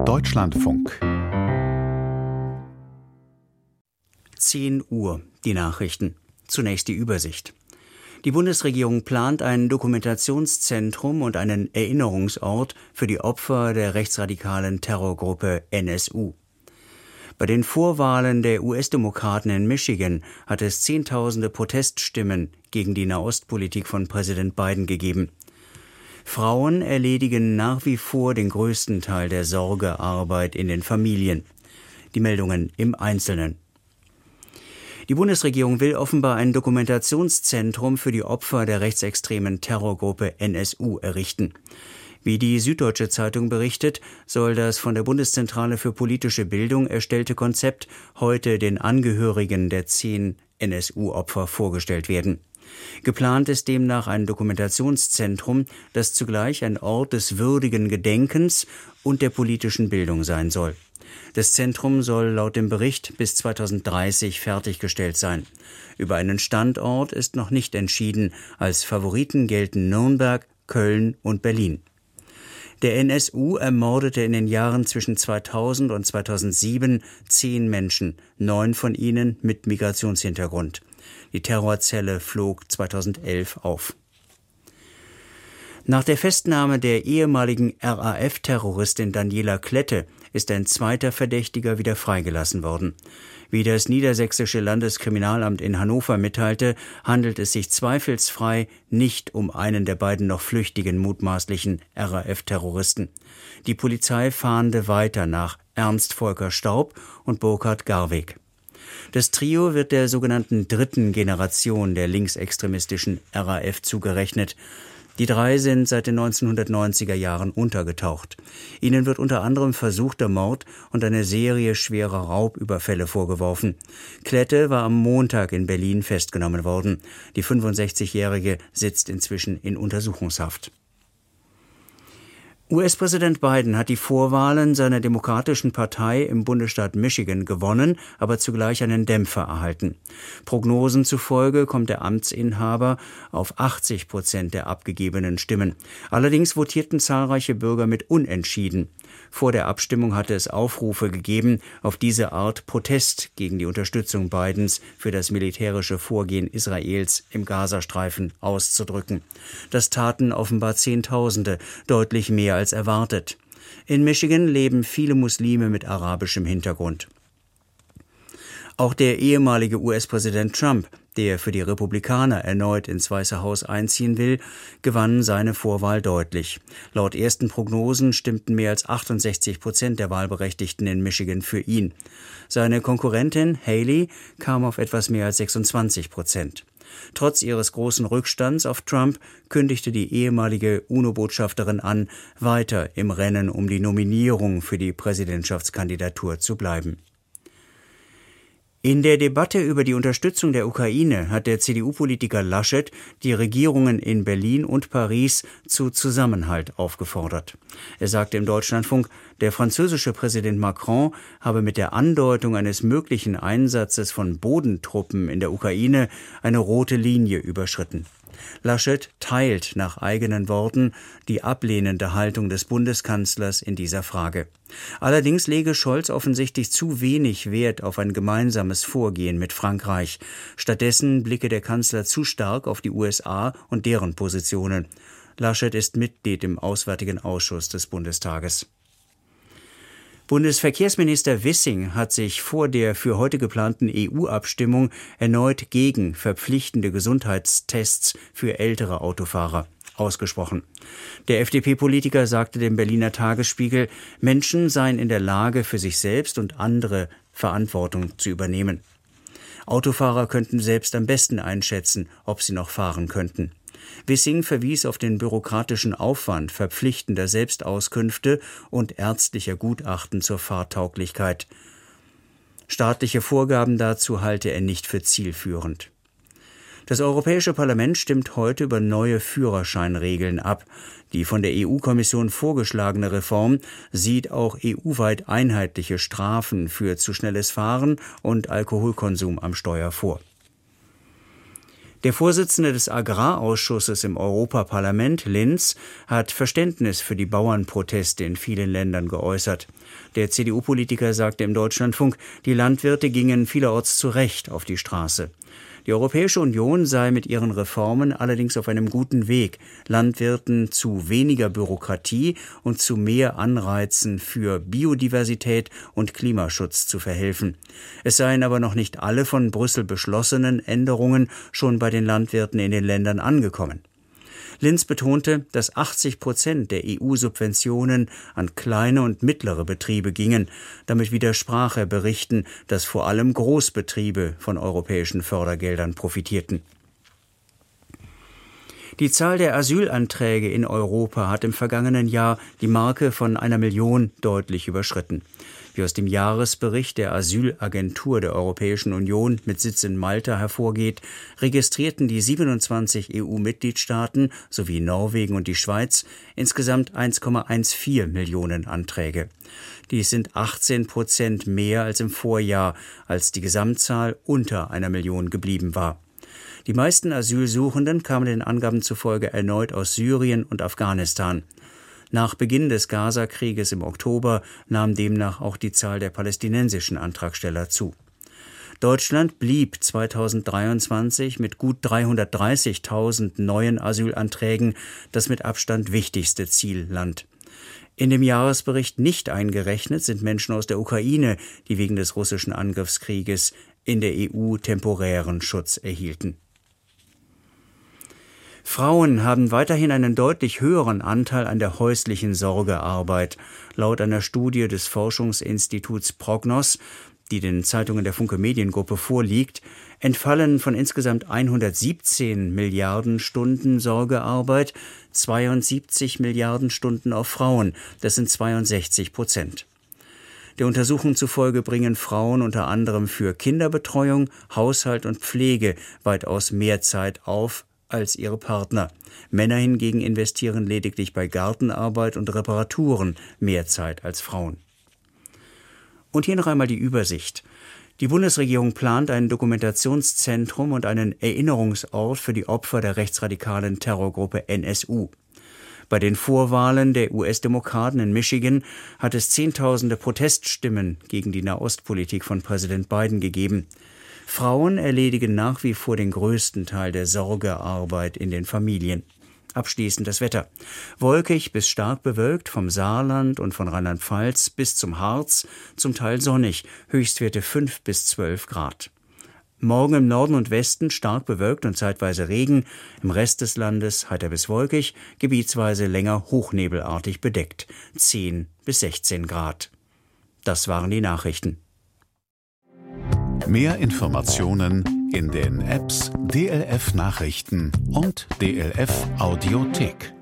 Deutschlandfunk. 10 Uhr, die Nachrichten. Zunächst die Übersicht. Die Bundesregierung plant ein Dokumentationszentrum und einen Erinnerungsort für die Opfer der rechtsradikalen Terrorgruppe NSU. Bei den Vorwahlen der US-Demokraten in Michigan hat es Zehntausende Proteststimmen gegen die Nahostpolitik von Präsident Biden gegeben. Frauen erledigen nach wie vor den größten Teil der Sorgearbeit in den Familien. Die Meldungen im Einzelnen. Die Bundesregierung will offenbar ein Dokumentationszentrum für die Opfer der rechtsextremen Terrorgruppe NSU errichten. Wie die Süddeutsche Zeitung berichtet, soll das von der Bundeszentrale für politische Bildung erstellte Konzept heute den Angehörigen der 10 NSU-Opfer vorgestellt werden. Geplant ist demnach ein Dokumentationszentrum, das zugleich ein Ort des würdigen Gedenkens und der politischen Bildung sein soll. Das Zentrum soll laut dem Bericht bis 2030 fertiggestellt sein. Über einen Standort ist noch nicht entschieden. Als Favoriten gelten Nürnberg, Köln und Berlin. Der NSU ermordete in den Jahren zwischen 2000 und 2007 10 Menschen, 9 von ihnen mit Migrationshintergrund. Die Terrorzelle flog 2011 auf. Nach der Festnahme der ehemaligen RAF-Terroristin Daniela Klette ist ein zweiter Verdächtiger wieder freigelassen worden. Wie das Niedersächsische Landeskriminalamt in Hannover mitteilte, handelt es sich zweifelsfrei nicht um einen der beiden noch flüchtigen mutmaßlichen RAF-Terroristen. Die Polizei fahnde weiter nach Ernst Volker Staub und Burkhard Garweg. Das Trio wird der sogenannten dritten Generation der linksextremistischen RAF zugerechnet. Die 3 sind seit den 1990er Jahren untergetaucht. Ihnen wird unter anderem versuchter Mord und eine Serie schwerer Raubüberfälle vorgeworfen. Klette war am Montag in Berlin festgenommen worden. Die 65-Jährige sitzt inzwischen in Untersuchungshaft. US-Präsident Biden hat die Vorwahlen seiner Demokratischen Partei im Bundesstaat Michigan gewonnen, aber zugleich einen Dämpfer erhalten. Prognosen zufolge kommt der Amtsinhaber auf 80% der abgegebenen Stimmen. Allerdings votierten zahlreiche Bürger mit Unentschieden. Vor der Abstimmung hatte es Aufrufe gegeben, auf diese Art Protest gegen die Unterstützung Bidens für das militärische Vorgehen Israels im Gazastreifen auszudrücken. Das taten offenbar Zehntausende, deutlich mehr als erwartet. In Michigan leben viele Muslime mit arabischem Hintergrund. Auch der ehemalige US-Präsident Trump, der für die Republikaner erneut ins Weiße Haus einziehen will, gewann seine Vorwahl deutlich. Laut ersten Prognosen stimmten mehr als 68% der Wahlberechtigten in Michigan für ihn. Seine Konkurrentin Haley kam auf etwas mehr als 26%. Trotz ihres großen Rückstands auf Trump kündigte die ehemalige UNO-Botschafterin an, weiter im Rennen um die Nominierung für die Präsidentschaftskandidatur zu bleiben. In der Debatte über die Unterstützung der Ukraine hat der CDU-Politiker Laschet die Regierungen in Berlin und Paris zu Zusammenhalt aufgefordert. Er sagte im Deutschlandfunk, der französische Präsident Macron habe mit der Andeutung eines möglichen Einsatzes von Bodentruppen in der Ukraine eine rote Linie überschritten. Laschet teilt nach eigenen Worten die ablehnende Haltung des Bundeskanzlers in dieser Frage. Allerdings lege Scholz offensichtlich zu wenig Wert auf ein gemeinsames Vorgehen mit Frankreich. Stattdessen blicke der Kanzler zu stark auf die USA und deren Positionen. Laschet ist Mitglied im Auswärtigen Ausschuss des Bundestages. Bundesverkehrsminister Wissing hat sich vor der für heute geplanten EU-Abstimmung erneut gegen verpflichtende Gesundheitstests für ältere Autofahrer ausgesprochen. Der FDP-Politiker sagte dem Berliner Tagesspiegel, Menschen seien in der Lage, für sich selbst und andere Verantwortung zu übernehmen. Autofahrer könnten selbst am besten einschätzen, ob sie noch fahren könnten. Wissing verwies auf den bürokratischen Aufwand verpflichtender Selbstauskünfte und ärztlicher Gutachten zur Fahrtauglichkeit. Staatliche Vorgaben dazu halte er nicht für zielführend. Das Europäische Parlament stimmt heute über neue Führerscheinregeln ab. Die von der EU-Kommission vorgeschlagene Reform sieht auch EU-weit einheitliche Strafen für zu schnelles Fahren und Alkoholkonsum am Steuer vor. Der Vorsitzende des Agrarausschusses im Europaparlament, Lins, hat Verständnis für die Bauernproteste in vielen Ländern geäußert. Der CDU-Politiker sagte im Deutschlandfunk, die Landwirte gingen vielerorts zu Recht auf die Straße. Die Europäische Union sei mit ihren Reformen allerdings auf einem guten Weg, Landwirten zu weniger Bürokratie und zu mehr Anreizen für Biodiversität und Klimaschutz zu verhelfen. Es seien aber noch nicht alle von Brüssel beschlossenen Änderungen schon bei den Landwirten in den Ländern angekommen. Lins betonte, dass 80% der EU-Subventionen an kleine und mittlere Betriebe gingen. Damit widersprach er Berichten, dass vor allem Großbetriebe von europäischen Fördergeldern profitierten. Die Zahl der Asylanträge in Europa hat im vergangenen Jahr die Marke von 1 Million deutlich überschritten. Wie aus dem Jahresbericht der Asylagentur der Europäischen Union mit Sitz in Malta hervorgeht, registrierten die 27 EU-Mitgliedstaaten sowie Norwegen und die Schweiz insgesamt 1,14 Millionen Anträge. Dies sind 18% mehr als im Vorjahr, als die Gesamtzahl unter 1 Million geblieben war. Die meisten Asylsuchenden kamen den Angaben zufolge erneut aus Syrien und Afghanistan. Nach Beginn des Gaza-Krieges im Oktober nahm demnach auch die Zahl der palästinensischen Antragsteller zu. Deutschland blieb 2023 mit gut 330.000 neuen Asylanträgen das mit Abstand wichtigste Zielland. In dem Jahresbericht nicht eingerechnet sind Menschen aus der Ukraine, die wegen des russischen Angriffskrieges in der EU temporären Schutz erhielten. Frauen haben weiterhin einen deutlich höheren Anteil an der häuslichen Sorgearbeit. Laut einer Studie des Forschungsinstituts Prognos, die den Zeitungen der Funke Mediengruppe vorliegt, entfallen von insgesamt 117 Milliarden Stunden Sorgearbeit 72 Milliarden Stunden auf Frauen. Das sind 62%. Der Untersuchung zufolge bringen Frauen unter anderem für Kinderbetreuung, Haushalt und Pflege weitaus mehr Zeit auf als ihre Partner. Männer hingegen investieren lediglich bei Gartenarbeit und Reparaturen mehr Zeit als Frauen. Und hier noch einmal die Übersicht. Die Bundesregierung plant ein Dokumentationszentrum und einen Erinnerungsort für die Opfer der rechtsradikalen Terrorgruppe NSU. Bei den Vorwahlen der US-Demokraten in Michigan hat es Zehntausende Proteststimmen gegen die Nahostpolitik von Präsident Biden gegeben. Frauen erledigen nach wie vor den größten Teil der Sorgearbeit in den Familien. Abschließend das Wetter. Wolkig bis stark bewölkt vom Saarland und von Rheinland-Pfalz bis zum Harz, zum Teil sonnig, Höchstwerte 5 bis 12 Grad. Morgen im Norden und Westen stark bewölkt und zeitweise Regen, im Rest des Landes heiter bis wolkig, gebietsweise länger hochnebelartig bedeckt, 10 bis 16 Grad. Das waren die Nachrichten. Mehr Informationen in den Apps DLF Nachrichten und DLF Audiothek.